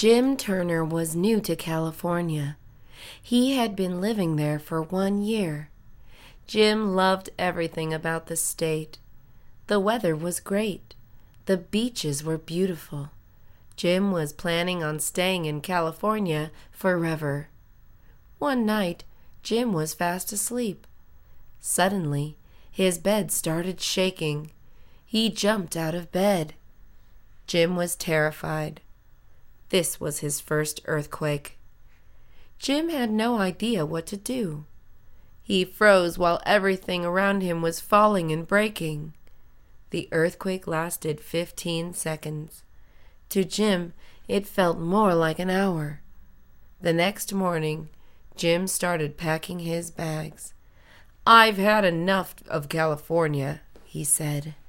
Jim Turner was new to California. He had been living there for 1 year. Jim loved everything about the state. The weather was great. The beaches were beautiful. Jim was planning on staying in California forever. One night, Jim was fast asleep. Suddenly, his bed started shaking. He jumped out of bed. Jim was terrified. This was his first earthquake. Jim had no idea what to do. He froze while everything around him was falling and breaking. The earthquake lasted 15 seconds. To Jim, it felt more like an hour. The next morning, Jim started packing his bags. "I've had enough of California," he said.